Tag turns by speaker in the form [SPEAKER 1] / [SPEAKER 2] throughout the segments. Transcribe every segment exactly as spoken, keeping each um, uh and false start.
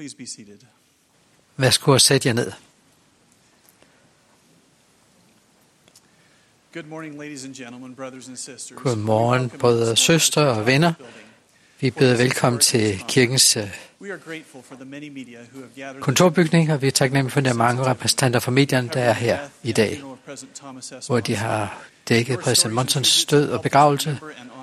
[SPEAKER 1] Please be seated.
[SPEAKER 2] Værsgo og sæt jer ned.
[SPEAKER 1] Good morning, ladies and gentlemen, brothers and sisters.
[SPEAKER 2] Godmorgen, brødre og søstre og venner. Vi byder velkommen til kirkens kontorbygning, og vi er taknemmelige for de mange repræsentanter fra medierne, der er her i dag, hvor de har dækket præsident Monsons død og begravelse.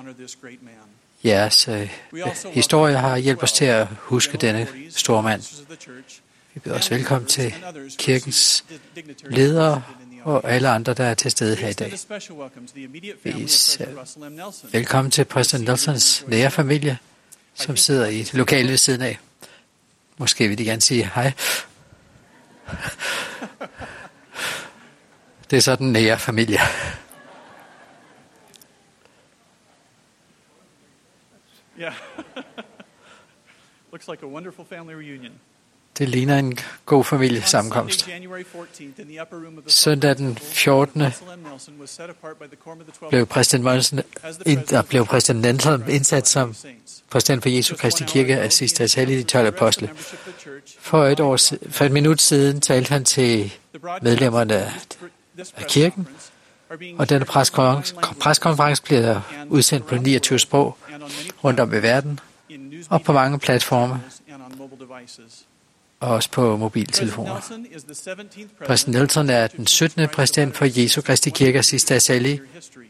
[SPEAKER 2] Jeres øh, historie har hjulpet os til at huske denne store mand. Vi byder også velkommen til kirkens ledere og alle andre, der er til stede her i dag. Vi velkommen til præsident Nelsons nære familie, som sidder i et lokale ved siden af. Måske vil de gerne sige hej. Det er så den nære familie.
[SPEAKER 1] Yeah. Looks like a wonderful family reunion.
[SPEAKER 2] Det ligner en god familiesammenkomst. Søndag den fjortende blev præsident Monson, der blev præsident Nelson indsat som præsident for Jesu Kristi Kirke af sidste tal i de tolv apostle. For et, år, for et minut siden talte han til medlemmerne af kirken, og denne preskonference bliver udsendt på niogtyve sprog rundt om i verden, og på mange platforme, og også på mobiltelefoner. Præsident Nelson er den syttende præsident for Jesu Kristi Kirke af sidste tal,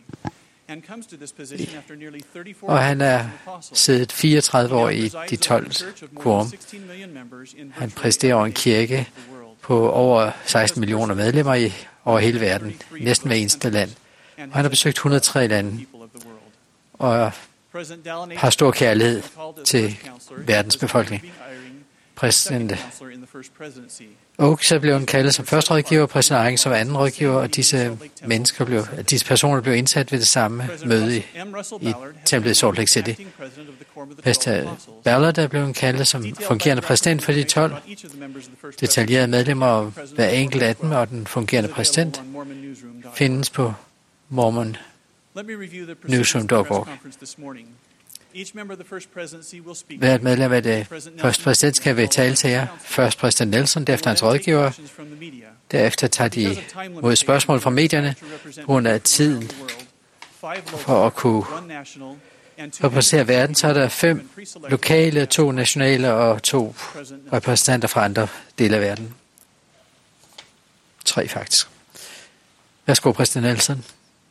[SPEAKER 2] og han er siddet fireogtredive år i de tolv quorum. Han præsiderer over en kirke på over seksten millioner medlemmer i over hele verden, næsten hver eneste land. Og han har besøgt et hundrede og tre lande og har stor kærlighed til verdens befolkning. Præsident Oaks er blevet kaldet som første rådgiver, og præsident Eyring som anden rådgiver, og disse mennesker blev, disse personer blev indsat ved det samme møde i, i templet i Salt Lake City. Præsident Ballard er blevet kaldet som fungerende præsident for de tolv detaljerede medlemmer, og hver enkelt af dem og den fungerende præsident findes på Mormon Newsroom punktum org. Hvert medlem af det første præsident skal ved tale til jer. Først præsident Nelson, derefter hans rådgiver. Derefter tager de mod spørgsmål fra medierne på grund af tiden for at kunne repræsentere verden. Så er der fem lokale, to nationale og to repræsentanter fra andre dele af verden. Tre faktisk. Værsgo, præsident Nelson.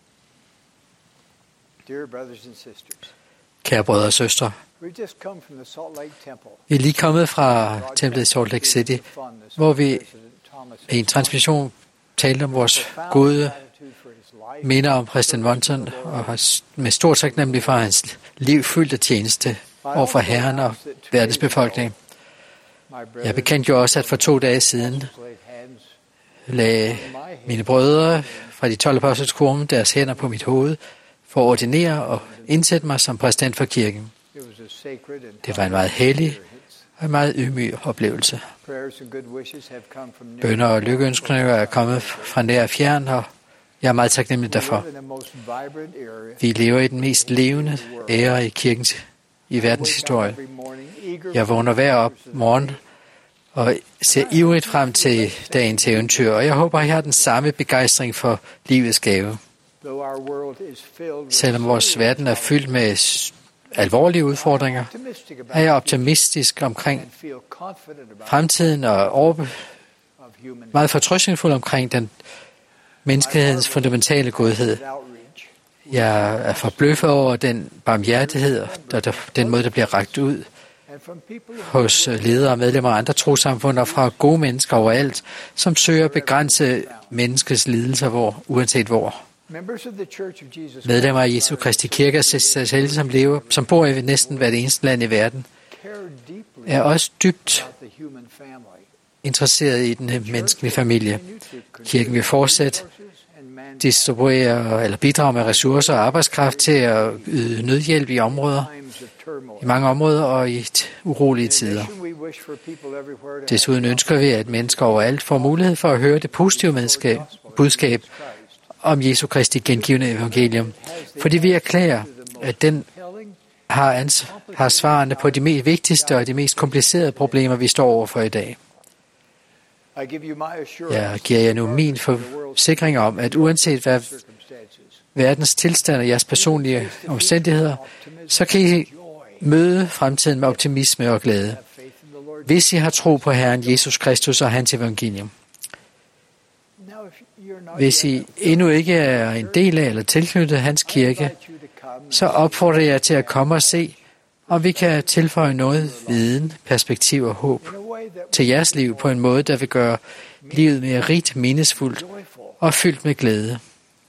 [SPEAKER 2] Kære brødre og søstre, vi er lige kommet fra templet i Salt Lake City, hvor vi i en transmission talte om vores gode minder om præsident Monson, og har med stor taknemmelig for hans liv fyldt af tjeneste overfor Herren og verdens befolkning. Jeg bekendte jo også, at for to dage siden lagde mine brødre fra de tolv apostles quorum deres hænder på mit hoved, for at ordinere og indsætte mig som præsident for kirken. Det var en meget hellig og en meget ydmyg oplevelse. Bønner og lykkeønskninger er kommet fra nær og fjern, og jeg er meget taknemmelig derfor. Vi lever i den mest levende ære i kirkens i verdens historie. Jeg vågner hver op morgen og ser ivrigt frem til dagens eventyr, og jeg håber, at jeg har den samme begejstring for livets gave. Selvom vores verden er fyldt med alvorlige udfordringer, er jeg optimistisk omkring fremtiden og over, meget fortrøstningsfuld omkring den menneskehedens fundamentale godhed. Jeg er forbløffet over den barmhjertighed og den måde, der bliver rakt ud hos ledere og medlemmer af andre trossamfund og fra gode mennesker overalt, som søger at begrænse menneskets lidelser, hvor, uanset hvor. Medlemmer af Jesu Kristi Kirke, som lever, som bor i næsten hvert eneste land i verden, er også dybt interesseret i den menneskelige familie. Kirken vil fortsætte distribuere eller bidrage med ressourcer og arbejdskraft til at yde nødhjælp i områder, i mange områder og i urolige tider. Desuden ønsker vi, at mennesker overalt får mulighed for at høre det positive budskab om Jesu Kristi gengivende evangelium, fordi vi erklærer, at den har, ans- har svarene på de mest vigtigste og de mest komplicerede problemer, vi står overfor i dag. Jeg giver jer nu min forsikring om, at uanset hvad verdens tilstand og jeres personlige omstændigheder, så kan I møde fremtiden med optimisme og glæde, hvis I har tro på Herren Jesus Kristus og hans evangelium. Hvis I endnu ikke er en del af eller tilknyttet hans kirke, så opfordrer jeg til at komme og se, om vi kan tilføje noget viden, perspektiv og håb til jeres liv på en måde, der vil gøre livet mere rigt, meningsfuldt og fyldt med glæde.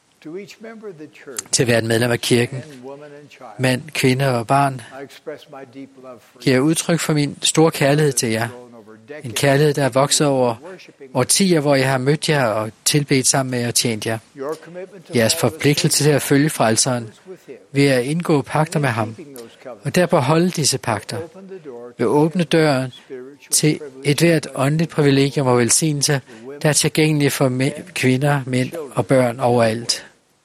[SPEAKER 2] Til hvert medlem af kirken, mand, kvinde og barn, giver jeg udtryk for min store kærlighed til jer. En kærlighed, der er vokset over årtier, hvor jeg har mødt jer og tilbedt sammen med jer og tjent jer. Jeres forpligtelse til at følge frelseren ved at indgå pagter med ham, og derpå holde disse pagter, vil åbne døren til et hvert åndeligt privilegium og velsignelse, der er tilgængelige for mænd, kvinder, mænd og børn overalt.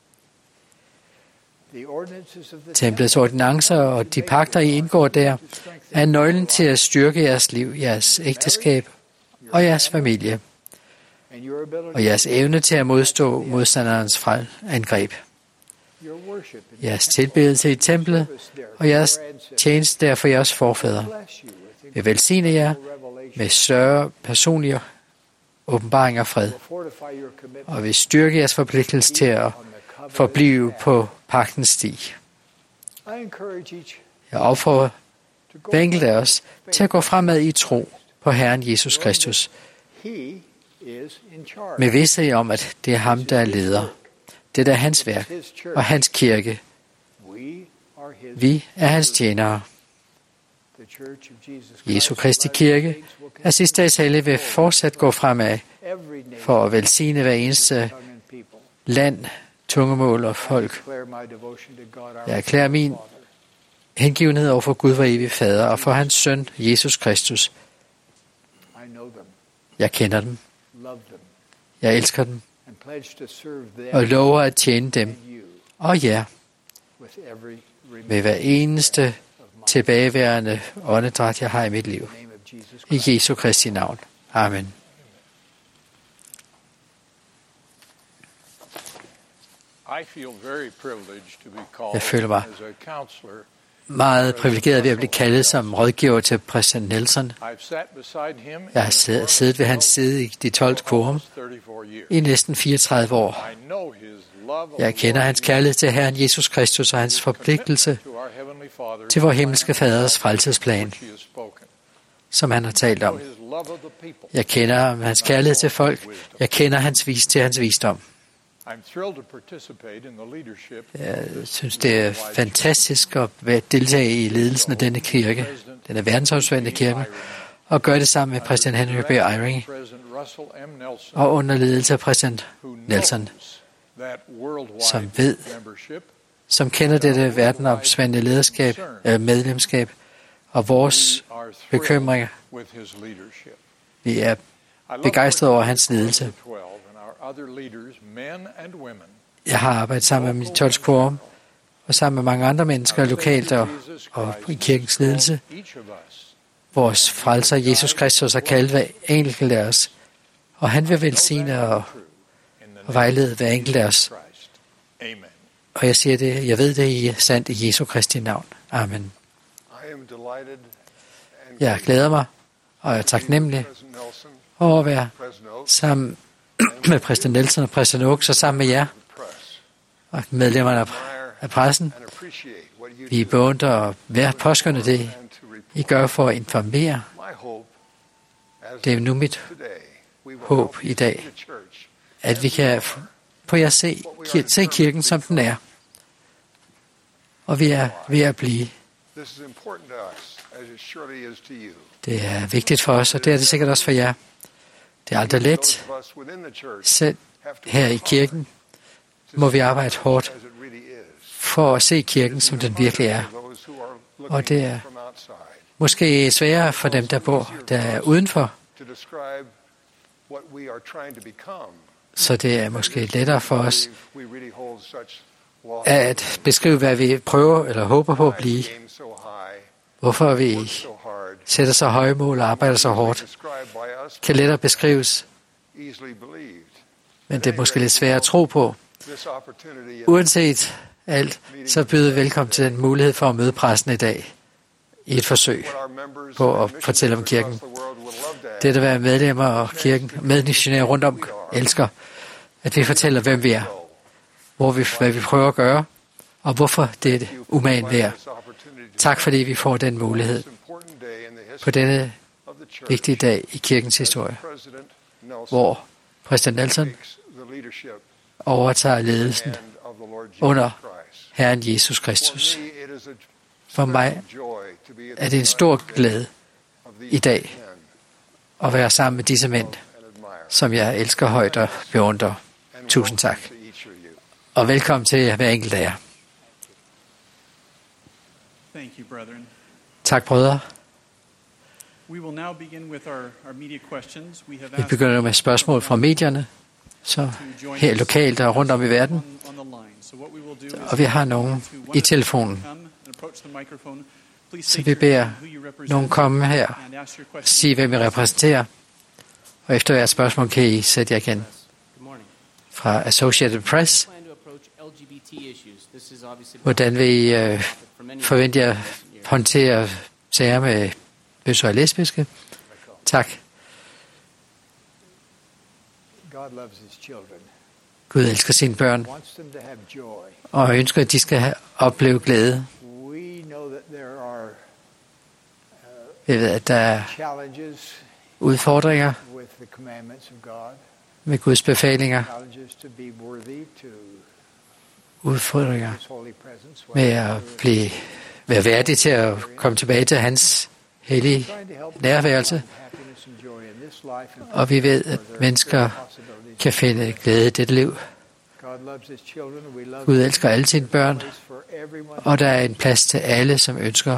[SPEAKER 2] Templets ordinancer og de pagter, I indgår der, er nøglen til at styrke jeres liv, jeres ægteskab og jeres familie, og jeres evne til at modstå modstanderens angreb. Jeres tilbedelse i templet og jeres tjeneste der for jeres forfædre vil velsigne jer med større personlige åbenbaring og fred, og vil styrke jeres forpligtelse til at forblive på pagtens sti. Jeg opfordrer hver enkelt af os til at gå fremad i tro på Herren Jesus Kristus, med vidsthed om, at det er ham, der er leder. Det er hans værk og hans kirke. Vi er hans tjenere. Jesu Kristi kirke er sidste dags hellige vil fortsat gå fremad for at velsigne hver eneste land, tungemål og folk. Jeg erklærer min hengivenhed over for Gud, vor evige Fader, og for hans søn, Jesus Kristus. Jeg kender dem. Jeg elsker dem. Og lover at tjene dem og jer med hver eneste tilbageværende åndedræt, jeg har i mit liv. I Jesu Kristi navn. Amen. Jeg føler mig meget privilegeret ved at blive kaldet som rådgiver til præsident Nelson. Jeg har siddet ved hans side i de tolv quorum i næsten fireogtredive år. Jeg kender hans kærlighed til Herren Jesus Kristus og hans forpligtelse til vor himmelske Faders frelsesplan, som han har talt om. Jeg kender hans kærlighed til folk. Jeg kender hans vis til hans visdom. Jeg synes, det er fantastisk at deltage i ledelsen af denne kirke, den er verdensomspændende kirke, og gøre det sammen med præsident Henry B. Eyring og under ledelse af præsident Nelson, som ved, som kender dette verdenomspændende lederskab, medlemskab og vores bekymringer. Vi er begejstrede over hans ledelse. Jeg har arbejdet sammen med min tolv quorum og sammen med mange andre mennesker lokalt og, og i kirkens ledelse. Vores frelser Jesus Kristus har kaldt hver enkelt af os, og han vil velsigne og, og vejlede hver enkelt af os. Og jeg siger det, jeg ved det i sandt i Jesu Kristi navn. Amen. Jeg glæder mig, og jeg er taknemmelig over at være sammen med præsident Nelson og præsident Oaks og sammen med jer og medlemmerne af pressen. Vi beundrer og hver påskønner det, I gør for at informere. Det er nu mit håb i dag, at vi kan på jer se, se kirken, som den er. Og vi er ved at blive. Det er vigtigt for os, og det er det sikkert også for jer. Det er aldrig let. Selv her i kirken må vi arbejde hårdt for at se kirken, som den virkelig er. Og det er måske sværere for dem, der bor der er udenfor. Så det er måske lettere for os at beskrive, hvad vi prøver eller håber på at blive. Hvorfor vi sætter så høje mål og arbejder så hårdt, kan lettere beskrives, men det er måske lidt svært at tro på. Uanset alt, så byder vi velkommen til den mulighed for at møde præsten i dag i et forsøg på at fortælle om kirken. Det at være medlemmer og kirken, medmissionærer rundt om, elsker, at vi fortæller, hvem vi er, hvor vi, hvad vi prøver at gøre, og hvorfor det er det umagen værd. Tak fordi vi får den mulighed på denne vigtige dag i kirkens historie, hvor præsident Nelson overtager ledelsen under Herren Jesus Kristus. For mig er det en stor glæde i dag at være sammen med disse mænd, som jeg elsker højt og beundrer. Tusind tak. Og velkommen til hver enkelt af jer. Tak, brødre. Vi begynder med spørgsmål fra medierne, så her lokalt og rundt om i verden. Og vi har nogen i telefonen. Så vi beder nogen komme her og sige, hvem I repræsenterer. Og efter hvert spørgsmål kan I sætte jer igen. Fra Associated Press. Hvordan vil I øh, forvente jer håndtere sager med bøsser og lesbiske? Tak. Gud elsker sine børn og ønsker, at de skal have, opleve glæde. Vi ved, at der er udfordringer med Guds befalinger, udfordringer med at blive, være værdig til at komme tilbage til hans hellige nærværelse. Og vi ved, at mennesker kan finde glæde i dette liv. Gud elsker alle sine børn, og der er en plads til alle, som ønsker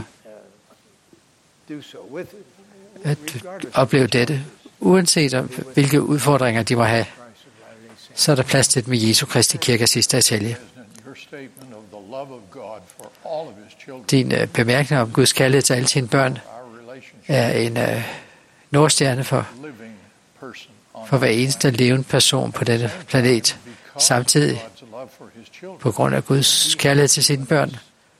[SPEAKER 2] at opleve dette. Uanset om, hvilke udfordringer de må have, så er der plads til dem i Jesu Kristi Kirke sidste atelier. Din uh, bemærkning om Guds kærlighed til alle sine børn er en uh, nordstjerne for, for hver eneste levende person på denne planet. Samtidig, på grund af Guds kærlighed til sine børn,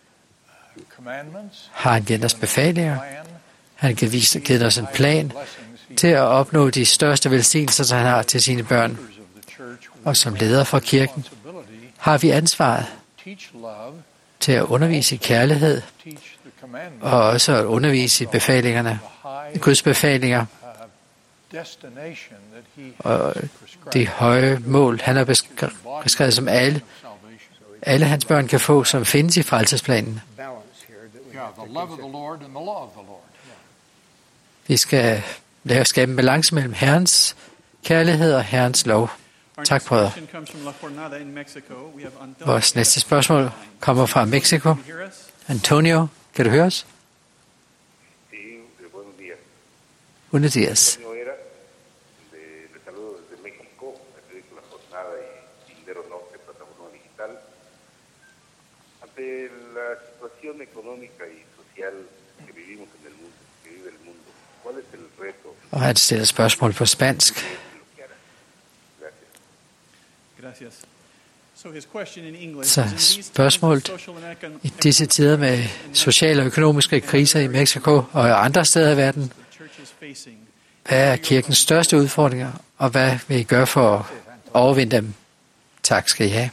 [SPEAKER 2] har han givet os befalinger. Han har givet os en plan til at opnå de største velsignelser, som han har til sine børn. Og som leder for kirken har vi ansvaret til at undervise i kærlighed, og også at undervise i befalingerne, Guds befalinger, og de høje mål, han har beskrevet, som alle, alle hans børn kan få, som findes i frelsesplanen. Vi skal lave at skabe en balance mellem Herrens kærlighed og Herrens lov. Tak, brødre. Vores næste spørgsmål kommer fra Mexico. Antonio, kan du høre os? Buenos días. Og han stiller spørgsmål på spansk. Så spørgsmålet i disse tider med sociale og økonomiske kriser i Mexico og andre steder i verden, hvad er kirkens største udfordringer, og hvad vil I gøre for at overvinde dem? Tak skal I have.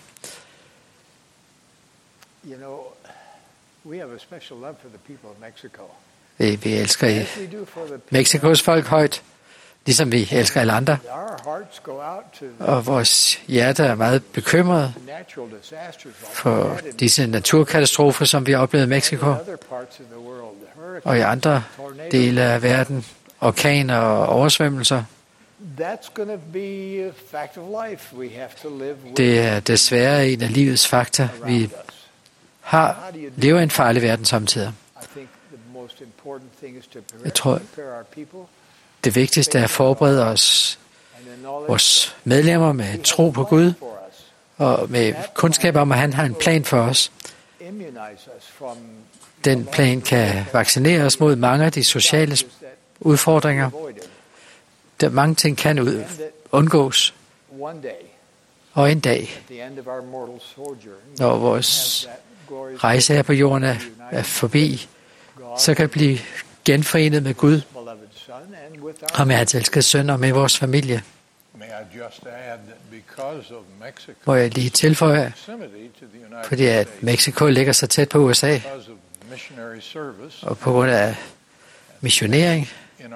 [SPEAKER 2] Vi, vi elsker i Mexikos folk højt, ligesom vi elsker alle andre. Og vores hjerte er meget bekymret for disse naturkatastrofer, som vi har oplevet i Mexico. Og i andre dele af verden, orkaner og oversvømmelser. Det er desværre en af livets fakta. Vi har, lever i en farlig verden samtidig. Jeg tror, det vigtigste er at forberede os, vores medlemmer med tro på Gud, og med kundskab om, at han har en plan for os. Den plan kan vaccinere os mod mange af de sociale udfordringer. Der mange ting kan ud, undgås. Og en dag, når vores rejse her på jorden er, er forbi, så kan vi blive genforenet med Gud og med hans elskede søn og med vores familie. Må jeg lige tilføje, fordi at Mexico ligger så tæt på U S A, og på grund af missionering,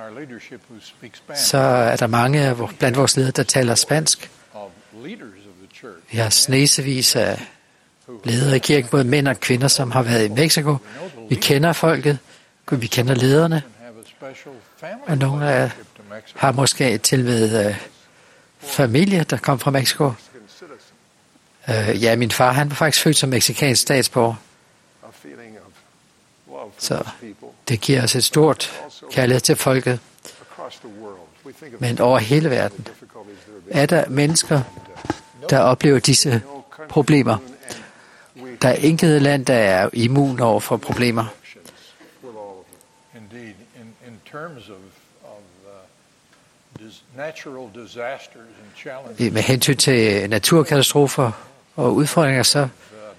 [SPEAKER 2] så er der mange blandt vores ledere, der taler spansk. Vi har snesevis af ledere i kirken, både mænd og kvinder, som har været i Mexico. Vi kender folket, vi kender lederne, og nogle af har måske til med uh, familie, der kom fra Mexico. Uh, ja, min far, han var faktisk født som mexikansk statsborger. Så det giver os et stort kærlighed til folket. Men over hele verden er der mennesker, der oplever disse problemer. Der er intet land, der er immun over for problemer. Med hensyn til naturkatastrofer og udfordringer, så,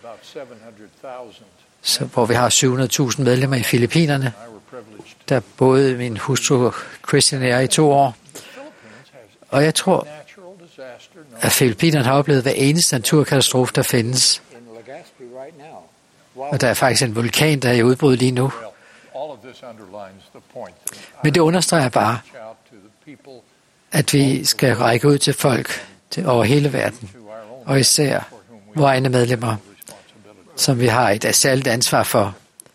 [SPEAKER 2] så hvor vi har syv hundrede tusind medlemmer i Filippinerne, der boede min hustru Christian og jeg i to år. Og jeg tror, at Filippinerne har oplevet hver eneste naturkatastrofe, der findes. Og der er faktisk en vulkan, der er i udbrud lige nu. Men det understreger bare, at vi skal række ud til folk til over hele verden, og især vores egne medlemmer, som vi har et særligt ansvar for.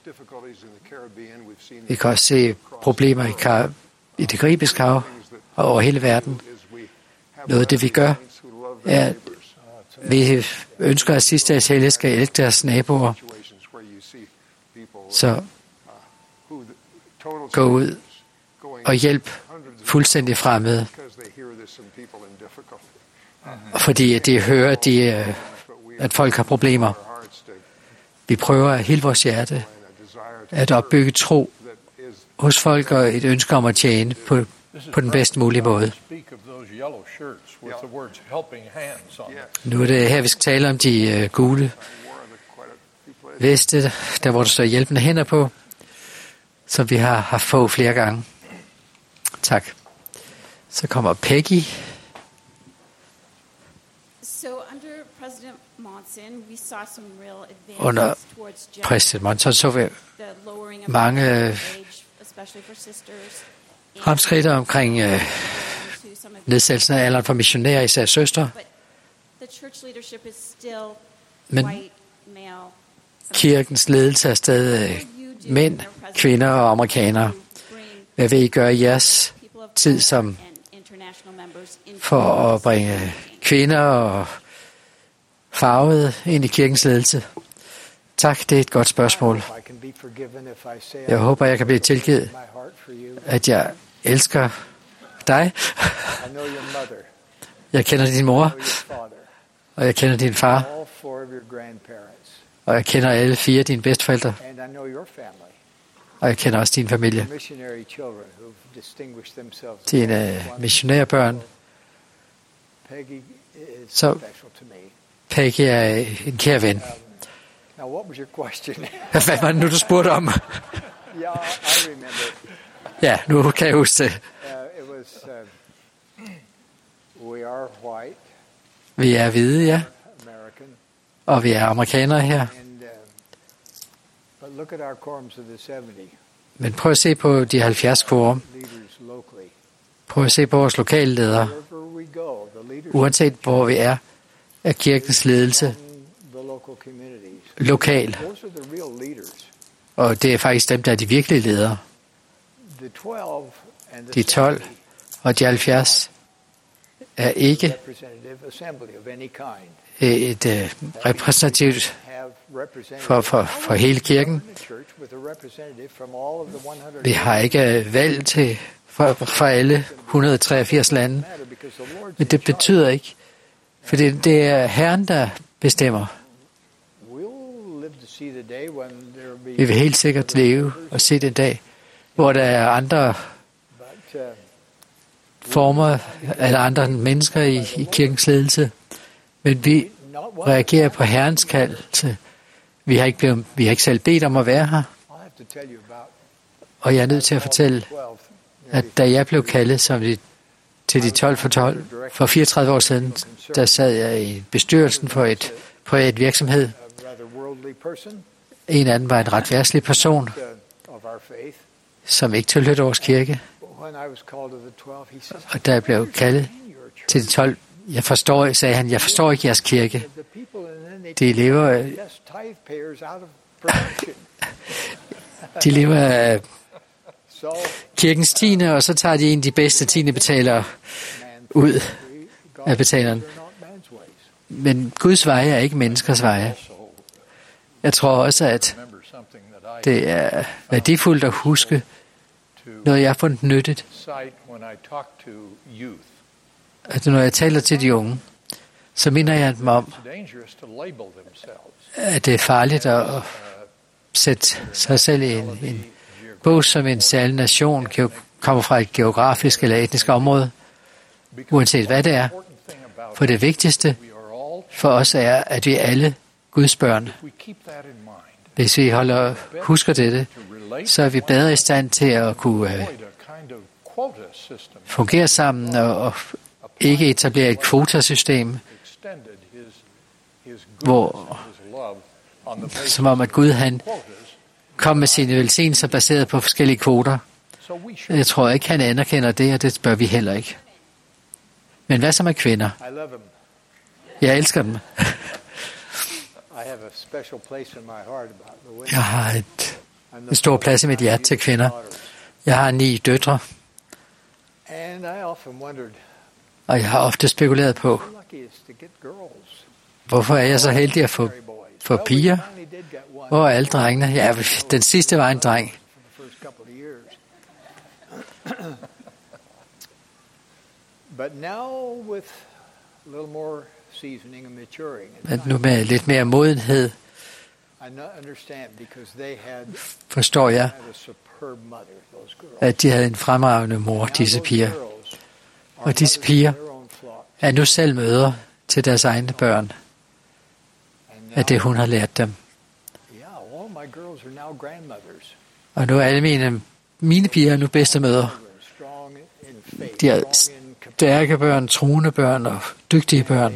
[SPEAKER 2] Vi kan også se problemer i, Kar- i det Karibiske hav og over hele verden. Noget af det, vi gør, er, at vi ønsker, at sidste Israel skal elske deres naboer. Så gå ud og hjælp fuldstændig fremmede, fordi de hører, de, at folk har problemer. Vi prøver af hele vores hjerte at opbygge tro hos folk og et ønske om at tjene på, på den bedst mulige måde. Nu er det her, vi skal tale om de uh, gule veste, der hvor der står hjælpende hænder på, som vi har haft få flere gange. Tak. Så kommer Peggy. Under præsident Monson så vi mange fremskridt omkring øh, nedsættelsen af alderen for missionærer, især søstre. Men kirkens ledelse er stadig mænd, kvinder og amerikanere. Hvad vil I gøre i jeres tid som for at bringe kvinder og farvede ind i kirkens ledelse? Tak, det er et godt spørgsmål. Jeg håber, jeg kan blive tilgivet, at jeg elsker dig. Jeg kender din mor, og jeg kender din far, og jeg kender alle fire af dine bedsteforældre, og jeg kender også din familie. Dine missionærbørn. Så Peggy er en kær ven. Hvad var det nu, du spurgte om? Ja, nu kan jeg huske det. Vi er hvide, ja. Og vi er amerikanere her. Men prøv at se på de halvfjerds quorum. Prøv at se på vores lokale ledere. Uanset hvor vi er, er kirkens ledelse lokal. Og det er faktisk dem, der er de virkelige ledere. De tolv og de halvfjerds er ikke et uh, repræsentativt for, for, for hele kirken. Vi har ikke valg til for, for alle et hundrede og treogfirs lande. Men det betyder ikke, For det, det er Herren, der bestemmer. Vi vil helt sikkert leve og se den dag, hvor der er andre former eller andre mennesker i, i kirkens ledelse. Men vi reagerer på Herrens kaldelse. Vi har ikke, blevet, vi har ikke selv bedt om at være her. Og jeg er nødt til at fortælle, at da jeg blev kaldet som de, til de tolv for tolv, for fireogtredive år siden, der sad jeg i bestyrelsen for et privat virksomhed. En anden var en ret værslig person, som ikke tilhørte vores kirke. Og da jeg blev kaldet til de tolv, jeg forstår, sagde han, jeg forstår ikke jeres kirke. De lever, de lever af kirkens tiende, og så tager de en af de bedste tiende betalere ud af betaleren. Men Guds veje er ikke menneskers veje. Jeg tror også, at det er værdifuldt at huske noget, jeg har fundet nyttigt. At når jeg taler til de unge, så minder jeg dem om, at det er farligt at sætte sig selv i en, en bog som en særlig nation, kommer fra et geografisk eller etnisk område, uanset hvad det er. For det vigtigste for os er, at vi er alle Guds børn. Hvis vi holder, husker dette, så er vi bedre i stand til at kunne uh, fungere sammen og, og ikke etablere et kvotasystem, hvor som om at Gud han kom med sine velsignelser baseret på forskellige kvoter. Jeg tror ikke, han anerkender det, og det bør vi heller ikke. Men hvad så med kvinder? Jeg elsker dem. Jeg har et, en stor plads i mit hjerte til kvinder. Jeg har ni døtre. Og jeg har ofte spekuleret på, hvorfor er jeg så heldig at få, få piger? Hvor er alle drengene? Ja, den sidste var en dreng. Men nu med lidt mere modenhed, forstår jeg, at de havde en fremragende mor, disse piger. Og disse piger er nu selv mødre til deres egne børn, af det hun har lært dem. Og nu er alle mine, mine piger nu bedstemødre. De er stærke børn, truende børn og dygtige børn.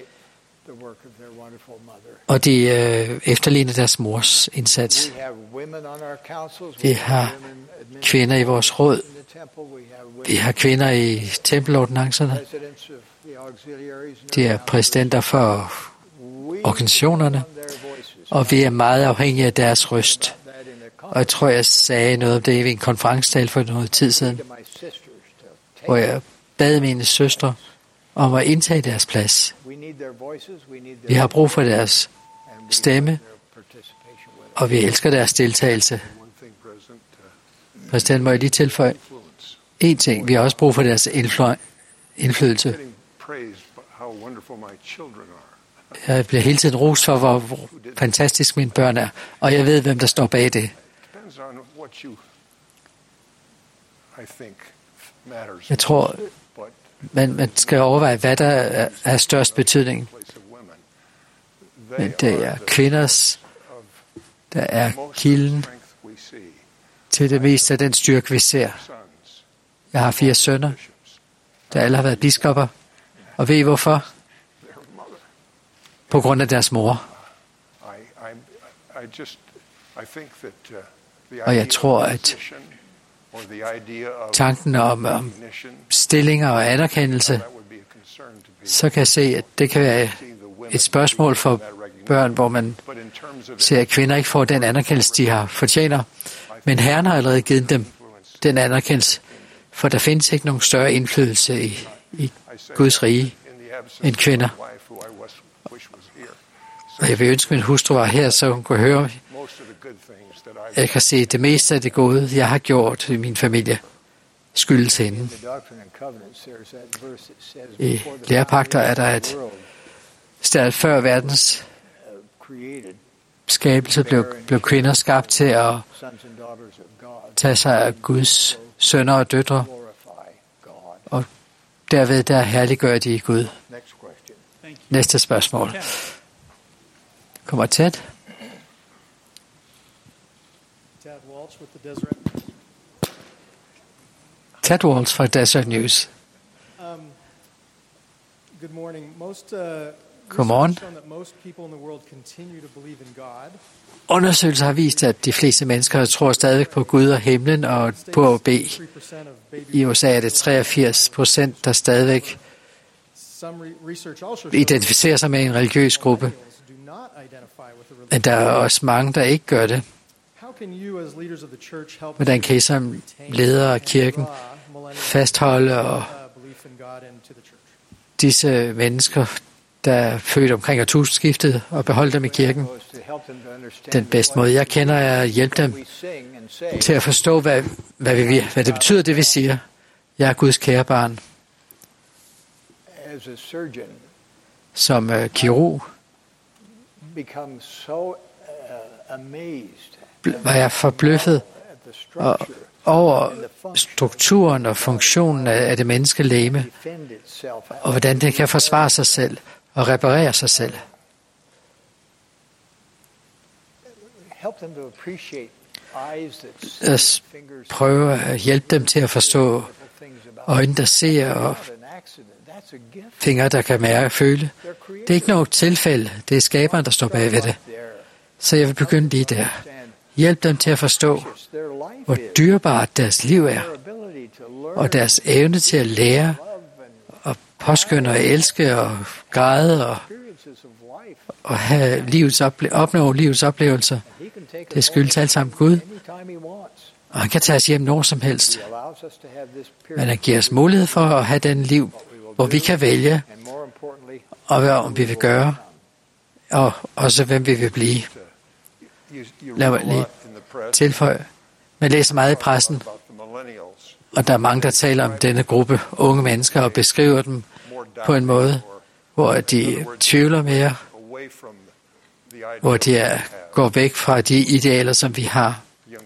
[SPEAKER 2] Og de øh, efterligner deres mors indsats. Vi har kvinder i vores råd. Vi har kvinder i tempelordinancerne. De er præsidenter for organisationerne. Og vi er meget afhængige af deres røst. Og jeg tror, jeg sagde noget om det i en konferencetale for noget tid siden, hvor jeg bad mine søstre om at indtage deres plads. Vi har brug for deres stemme, og vi elsker deres deltagelse. Præsident, må jeg lige tilføje en ting. Vi har også brug for deres indfly- indflydelse. Jeg bliver hele tiden rost for, hvor fantastisk mine børn er, og jeg ved, hvem der står bag det. Jeg tror, man, man skal overveje, hvad der er, er størst betydning. Men det er kvinders, der er kilden til det meste af den styrke, vi ser. Jeg har fire sønner, der alle har været biskopper. Og ved I hvorfor? På grund af deres mor. Og jeg tror, at tanken om, om stillinger og anerkendelse, så kan jeg se, at det kan være et spørgsmål for børn, hvor man ser, at kvinder ikke får den anerkendelse, de har fortjener. Men Herren har allerede givet dem den anerkendelse, for der findes ikke nogen større indflydelse i, i Guds rige end kvinder. Og jeg vil ønske, at min hustru var her, så hun kunne høre, jeg kan se det meste af det gode, jeg har gjort i min familie. skyldes hende. I lærepagter er der et sted før verdens skabelse blev, blev kvinder skabt til at tage sig af Guds sønner og døtre, og derved der herliggør de Gud. Næste spørgsmål. Kommer tæt. Ted Walsh fra Desert News. Godmorgen. Undersøgelser har vist, at de fleste mennesker tror stadig på Gud og himlen og på at bede. I U S A er det treogfirs procent, der stadigvæk identificerer sig med en religiøs gruppe. Men der er også mange, der ikke gør det. Hvordan kan I som ledere af kirken fastholde og disse mennesker, der er født omkring årtusindskiftet, og beholde dem i kirken? Den bedste måde, jeg kender, er at hjælpe dem til at forstå, hvad, hvad, vi, hvad det betyder, det vi siger. Jeg er Guds kære barn. Som uh, kirurg var jeg forbløffet og, over strukturen og funktionen af, af det menneskelegeme, og hvordan det kan forsvare sig selv og reparere sig selv. At prøve at hjælpe dem til at forstå øjne, der ser, og fingre, der kan mærke og føle. Det er ikke noget tilfælde. Det er skaberen, der står bag ved det. Så jeg vil begynde lige der. Hjælp dem til at forstå, hvor dyrebart deres liv er, og deres evne til at lære, og påskynde og elske og græde, og, og have livets ople- opnå livets oplevelser. Det skyldes alt sammen Gud. Og han kan tage os hjem når som helst. Men han giver os mulighed for at have den liv, hvor vi kan vælge, og hvad om vi vil gøre, og også hvem vi vil blive. Lad mig lige tilføje. Man læser meget i pressen, og der er mange, der taler om denne gruppe unge mennesker og beskriver dem på en måde, hvor de tvivler mere, hvor de er, går væk fra de idealer, som vi har.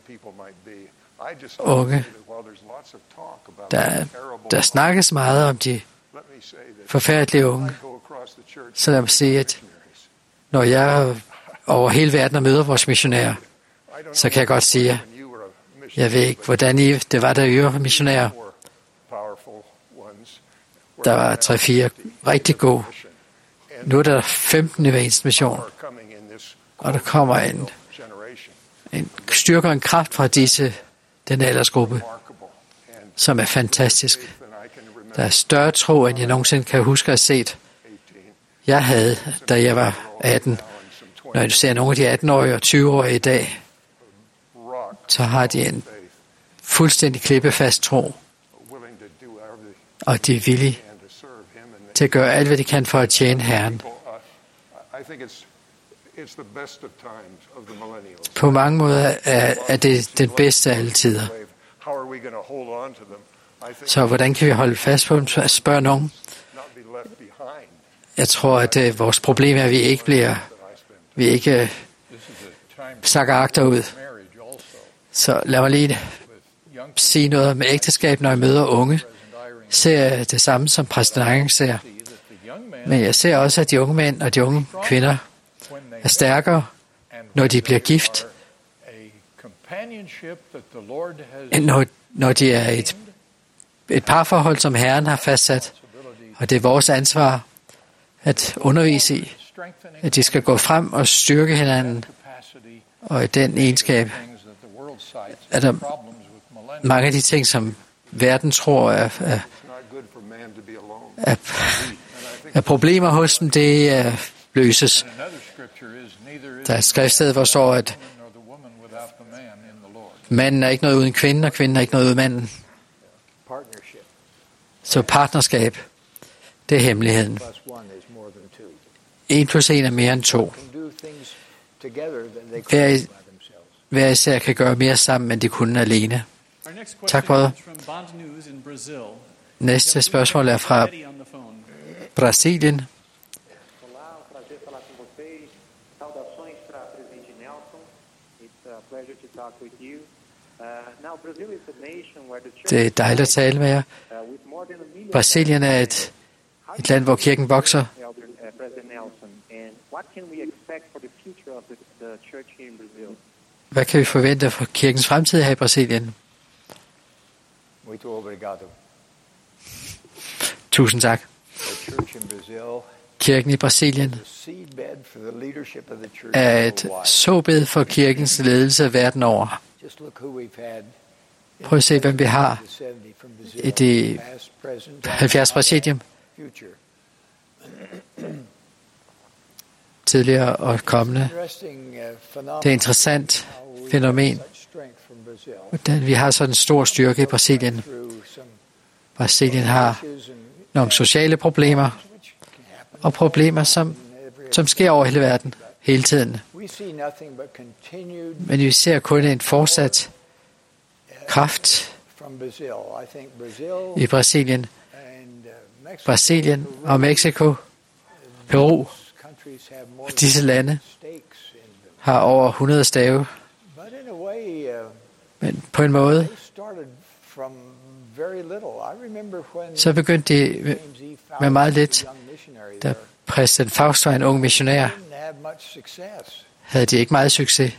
[SPEAKER 2] Unge. Der, der snakkes meget om de forfærdelige unge. Så lad mig sige, at når jeg over hele verden og møder vores missionærer, så kan jeg godt sige, at jeg ved ikke, hvordan I, det var, der I var missionærer. Der var tre-fire rigtig gode. Nu er der femten i hver eneste mission. Og der kommer en, en styrke og en kraft fra disse, den aldersgruppe, som er fantastisk. Der er større tro, end jeg nogensinde kan huske at have set. Jeg havde, da jeg var atten. Når du ser nogle af de atten-årige og tyve-årige i dag, så har de en fuldstændig klippefast tro. Og de er villige til at gøre alt, hvad de kan for at tjene Herren. På mange måder er, er det den bedste af alle tider. Så hvordan kan vi holde fast på dem, spørger nogen. Jeg tror, at uh, vores problem er, at vi ikke bliver, vi ikke uh, sakker agter ud. Så lad mig lige sige noget med ægteskab, når jeg møder unge. Ser jeg det samme, som præsident Irving ser. Men jeg ser også, at de unge mænd og de unge kvinder er stærkere, når de bliver gift, end når, når de er et, et parforhold, som Herren har fastsat. Og det er vores ansvar at undervise i, at de skal gå frem og styrke hinanden. Og i den egenskab er der mange af de ting, som verden tror er, er, er, er problemer hos dem, det er løses. Der er et skriftsted, hvor står, at manden er ikke noget uden kvinden, og kvinden er ikke noget uden manden. Så partnerskab, det er hemmeligheden. En plus en er mere end to. Hver, hver især kan gøre mere sammen, end de kunne alene. Tak, brødre. Næste spørgsmål er fra Brasilien. Det er dejligt at tale med jer. Brasilien er et, et land, hvor kirken vokser. Hvad kan vi forvente for kirkens fremtid her i Brasilien? Tusind tak. Kirken i Brasilien er et såbed for kirkens ledelse verden over. Prøv at se, hvem vi har i det halvfjerds præsidium. Tidligere og kommende. Det er et interessant fænomen, hvordan vi har sådan en stor styrke i Brasilien. Brasilien har nogle sociale problemer, og problemer, som, som sker over hele verden, hele tiden. Men vi ser kun en fortsat kraft i Brasilien. Brasilien og Mexico, Peru, og disse lande har over hundrede stave. Men på en måde, så begyndte de med meget lidt. Da præsident Faust var en ung missionær, havde de ikke meget succes.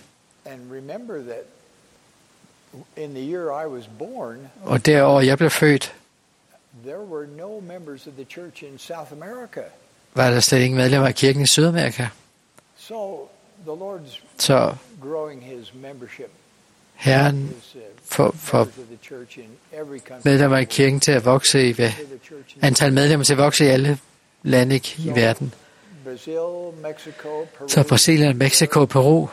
[SPEAKER 2] Og det år, jeg blev født, var der slet ingen medlemmer af kirken i Sydamerika. Så Herren får, får medlemmer i kirken til at vokse i antal medlemmer til at vokse i alle lande i verden. Så Brasilien, Mexico og Peru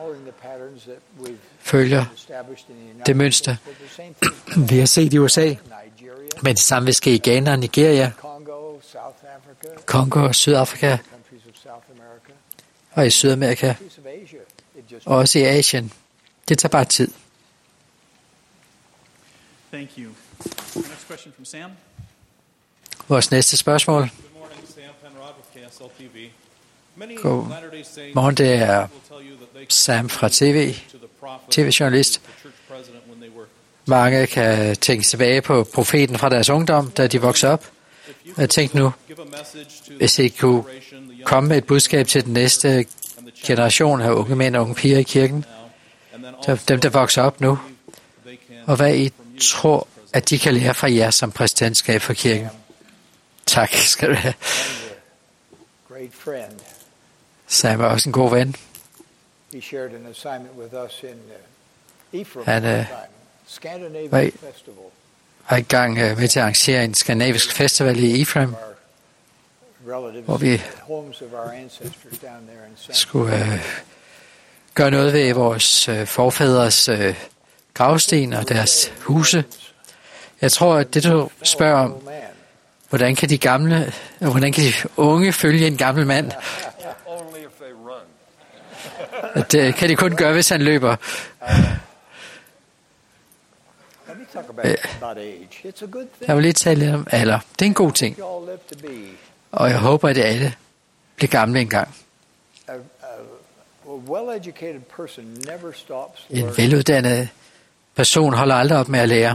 [SPEAKER 2] følger det mønster, vi har set i U S A, men det samme vil ske i Ghana, Nigeria, Kongo og Sydafrika, og i Sydamerika, og også i Asien. Det tager bare tid. Vores næste spørgsmål. God morgen, det er Sam fra T V, T V-journalist. Mange kan tænke tilbage på profeten fra deres ungdom, da de voksede op. Jeg tænkte nu, hvis I kunne komme med et budskab til den næste generation af unge mænd og unge piger i kirken, dem der vokser op nu, og hvad I tror, at de kan lære fra jer som præsidentskab for kirken. Tak skal du have. Sam er også en god ven. Han øh, var, var i gang øh, med til at arrangere en skandinavisk festival i Ephraim, hvor vi skulle øh, gøre noget ved vores øh, forfædres øh, gravsten og deres huse. Jeg tror, at det du spørger om, hvordan kan de gamle, hvordan kan de unge følge en gammel mand? Det kan de kun gøre, hvis han løber. Jeg vil lige tale lidt om alder. Det er en god ting. Og jeg håber, at alle bliver gamle engang. En veluddannet person holder aldrig op med at lære.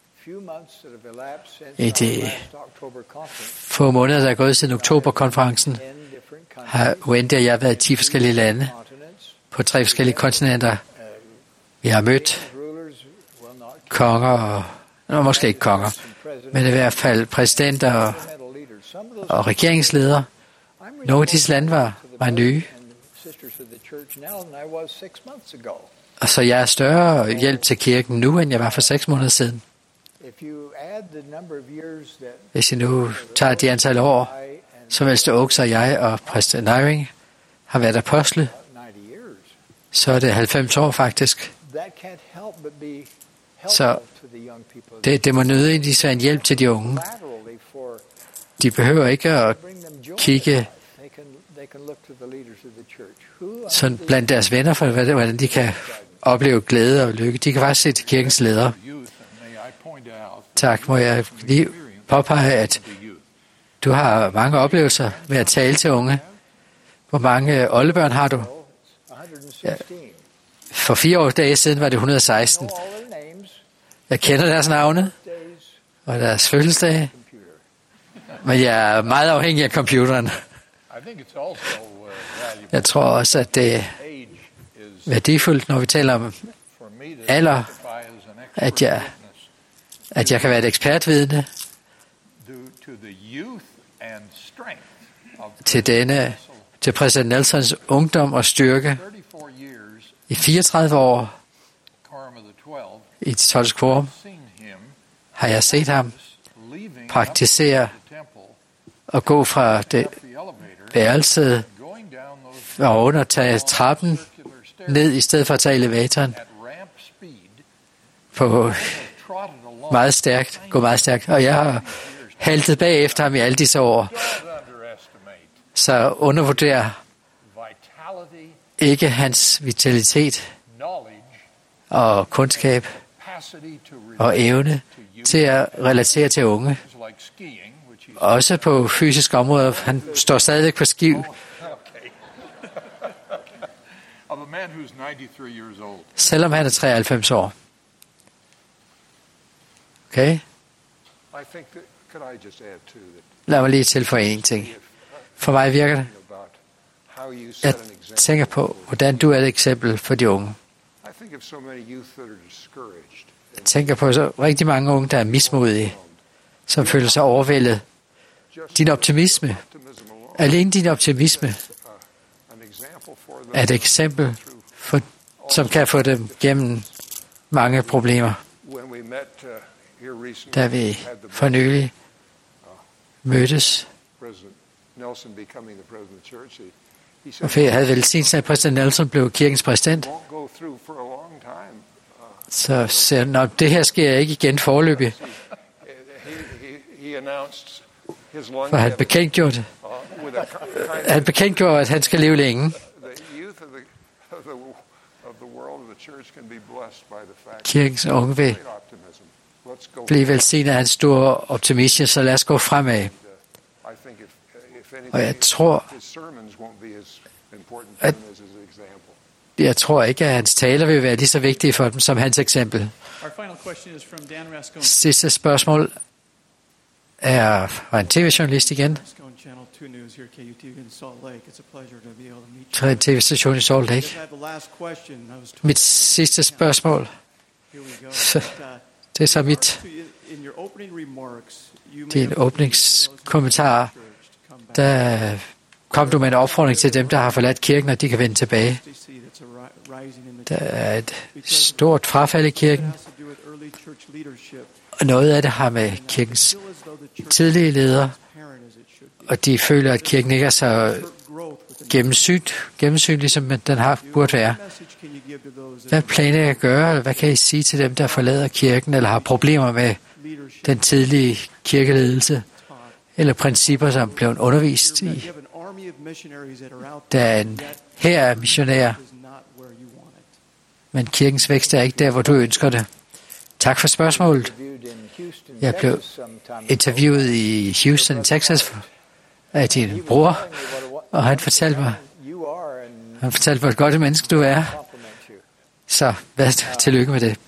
[SPEAKER 2] I de få måneder, der er gået siden oktoberkonferencen, har Wendy og jeg været i ti forskellige lande på tre forskellige kontinenter. Vi har mødt konger, og, og måske ikke konger, men i hvert fald præsidenter og, og regeringsledere. Nogle af disse lande var, var nye. Og så jeg er større hjælp til kirken nu, end jeg var for seks måneder siden. Hvis I nu tager de antal år, som Elster Oaks og jeg og præsident Nyring har været apostle, så er det halvfems år faktisk. Så det, det må nødvendigvis være en hjælp til de unge. De behøver ikke at kigge sådan blandt deres venner, for hvordan de kan opleve glæde og lykke. De kan faktisk se til kirkens ledere. Tak. Må jeg lige påpege, at du har mange oplevelser med at tale til unge. Hvor mange oldebørn har du? Ja. For fire år dage siden var det et hundrede og seksten. Jeg kender deres navne og deres fødselsdage, men jeg er meget afhængig af computeren. Jeg tror også, at det er værdifuldt, når vi taler om alder, at jeg, at jeg kan være et ekspertvidne til denne, til præsident Nelsons ungdom og styrke. I fireogtredive år i de tolv quorum har jeg set ham praktisere og gå fra det værelse og under tage trappen ned i stedet for at tage elevatoren på meget stærkt, gå meget stærkt. Og jeg har haltet bagefter ham i alle disse år. Så undervurderer ikke hans vitalitet og kundskab og evne til at relatere til unge. Også på fysiske områder. Han står stadig på ski. Selvom han er treoghalvfems år. Okay? Lad mig lige tilføje en ting. For mig virker det. Jeg tænker på, hvordan du er et eksempel for de unge. Jeg tænker på så rigtig mange unge, der er mismodige, som føler sig overvældet. Din optimisme, alene din optimisme, er et eksempel, for, som kan få dem gennem mange problemer. Da vi for nylig mødtes, og havde velsignelsen af præsident Nelson blev kirkens præsident, så siger han, det her sker ikke igen foreløbig. For han bekendtgjorde, han bekendtgjorde, at han skal leve længe. Kirkens unge vil blive velsignet af hans store optimisme, så lad os gå fremad. Og jeg tror, at jeg tror ikke, at hans taler vil være lige så vigtige for dem som hans eksempel. Sidste spørgsmål er fra en tv-journalist igen. Fra en tv-station i Salt Lake. Mit sidste spørgsmål. Det er så mit. Din åbningskommentar. Der kom du med en opfordring til dem, der har forladt kirken, og de kan vende tilbage. Der er et stort frafald i kirken. Og noget af det har med kirkens tidlige ledere, og de føler, at kirken ikke er så gennemsynt, gennemsynlig, som den har burde være. Hvad planer jeg at gøre, eller hvad kan I sige til dem, der forlader kirken, eller har problemer med den tidlige kirkeledelse, eller principper, som blev undervist i? Der er en hær af missionærer, men kirkens vækst er ikke der, hvor du ønsker det. Tak for spørgsmålet. Jeg blev interviewet i Houston, Texas, af din bror, og han fortalte mig, han fortalte, hvor et godt menneske du er. Så hvad, tillykke med det.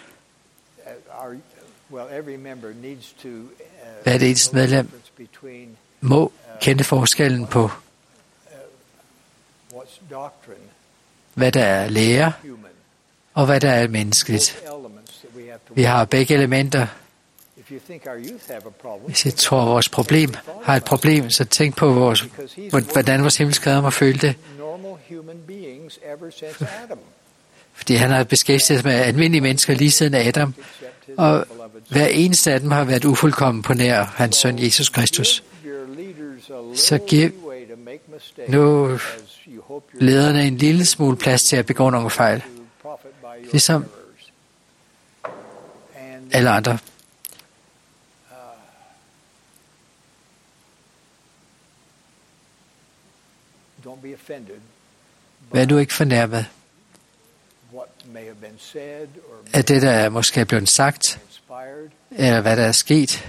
[SPEAKER 2] Hvert eneste medlem må kende forskellen på, hvad der er lære, og hvad der er menneskeligt. Vi har begge elementer. Hvis jeg tror, at vores problem har et problem, så tænk på, vores, hvordan vores himmelske må føle det. Fordi han har beskæftiget sig med almindelige mennesker lige siden Adam, og hver eneste af dem har været ufuldkommen på nær hans søn Jesus Kristus. Så giv nu lederne en lille smule plads til at begå nogle fejl, ligesom alle andre. Vær nu ikke fornærmet af det, der måske er blevet sagt eller hvad der er sket,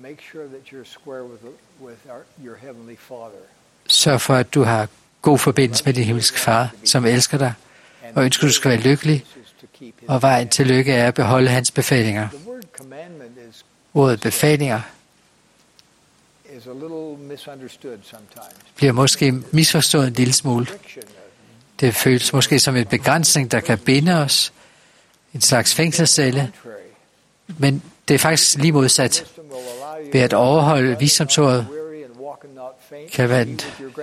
[SPEAKER 2] sørg for, at du har god forbindelse med din himmelske far, som elsker dig, og ønsker, at du skal være lykkelig, og vejen til lykke er at beholde hans befalinger. Ordet befalinger bliver måske misforstået en lille smule. Det føles måske som en begrænsning, der kan binde os, en slags fængselscelle, men det er faktisk lige modsat. Ved at overholde visdomsordet, kan man,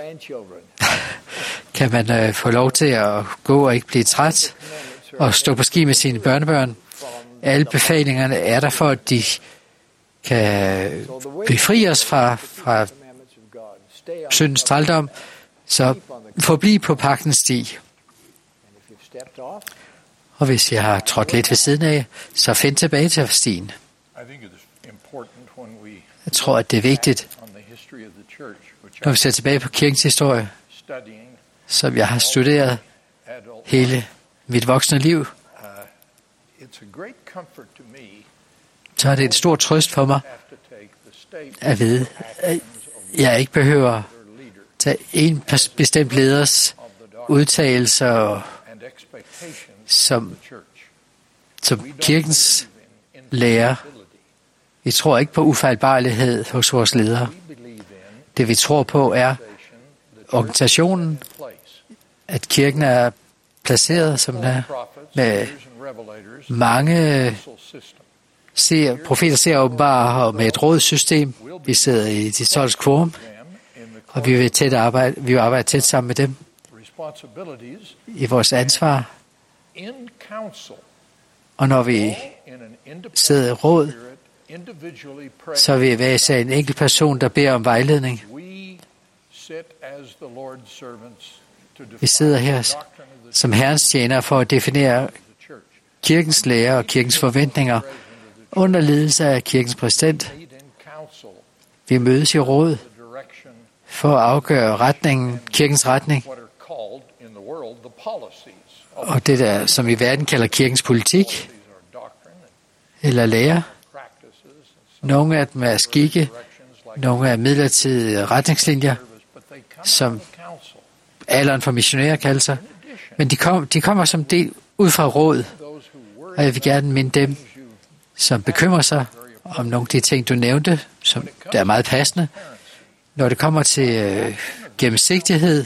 [SPEAKER 2] kan man øh, få lov til at gå og ikke blive træt, og stå på ski med sine børnebørn. Alle befalingerne er der for, at de kan befri os fra, fra syndens trældom, så forbliv på pagtens sti. Og hvis jeg har trådt lidt ved siden af, så find tilbage til stien. Jeg tror, at det er vigtigt, når vi ser tilbage på kirkens historie, som jeg har studeret hele mit voksne liv, så er det en stor trøst for mig at vide, at jeg ikke behøver tage en bestemt leders udtalelser, som, som kirkens lærer. Vi tror ikke på ufejlbarlighed hos vores ledere. Det vi tror på er organisationen, at kirken er placeret, som den er, med mange ser, profeter ser åbenbare og med et rådssystem. Vi sidder i de tolv quorum, og vi vil, tæt arbejde, vi vil arbejde tæt sammen med dem i vores ansvar. Og når vi sidder i råd, så vil vi være en enkelt person, der beder om vejledning. Vi sidder her som Herrens tjenere for at definere kirkens lære og kirkens forventninger under ledelse af kirkens præsident. Vi mødes i råd for at afgøre retningen, kirkens retning, og det der, som i verden kalder kirkens politik, eller lære. Nogle af dem er skikke, nogle er midlertidige retningslinjer, som alderen for missionærer kalder sig, men de, kom, de kommer som del ud fra råd, og jeg vil gerne minde dem, som bekymrer sig om nogle af de ting, du nævnte, som der er meget passende. Når det kommer til øh, gennemsigtighed,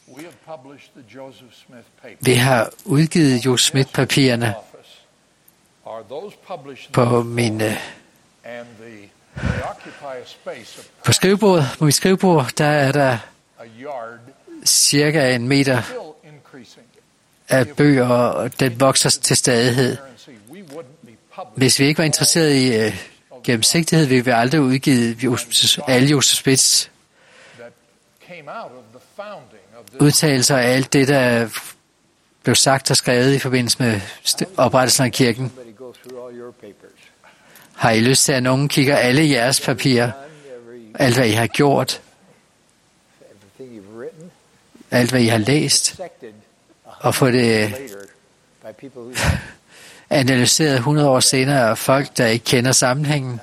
[SPEAKER 2] vi har udgivet Joseph Smith-papirerne på min øh, på skrivebordet, på mit skrivebord, der er der cirka en meter af bøger, og den vokser til stadighed. Hvis vi ikke var interesseret i øh, gennemsigtighed, ville vi aldrig udgive Joseph, alle Joseph Smiths udtalelser af alt det, der blev sagt og skrevet i forbindelse med oprettelsen af kirken. Har I lyst til, at nogen kigger alle jeres papirer? Alt, hvad I har gjort? Alt, hvad I har læst? Og få det analyseret hundrede år senere af folk, der ikke kender sammenhængen?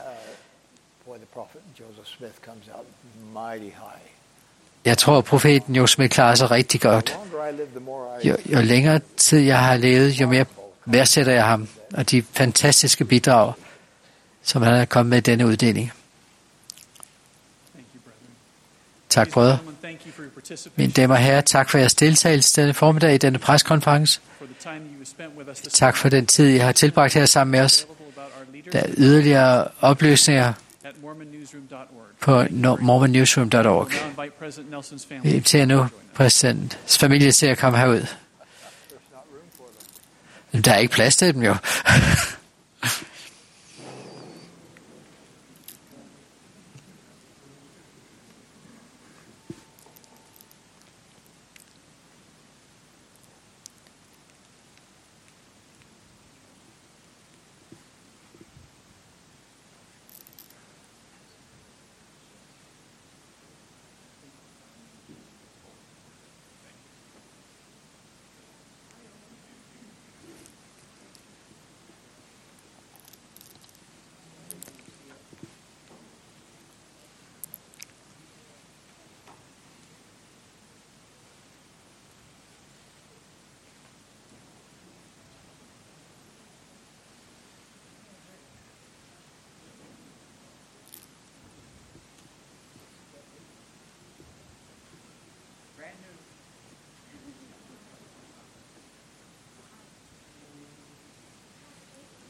[SPEAKER 2] Jeg tror, at profeten Joseph Smith klarer sig rigtig godt. Jo, jo længere tid jeg har levet, jo mere værdsætter jeg ham, og de fantastiske bidrag, som han er kommet med i denne uddeling. Tak, brødre. Mine damer og herrer, tak for jeres deltagelse denne formiddag i denne preskonference. Tak for den tid, I har tilbragt her sammen med os. Der er yderligere oplysninger på mormon newsroom punktum org. Vi inviterer nu præsidentens familie til at komme herud. Der er ikke plads til dem jo.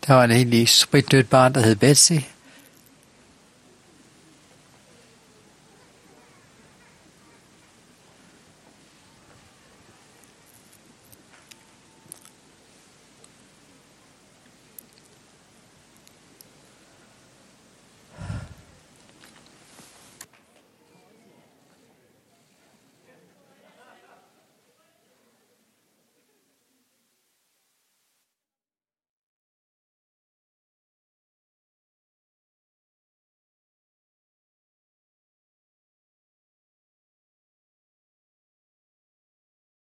[SPEAKER 2] Der var en egentlig spritnyt barn, der hed Betsy.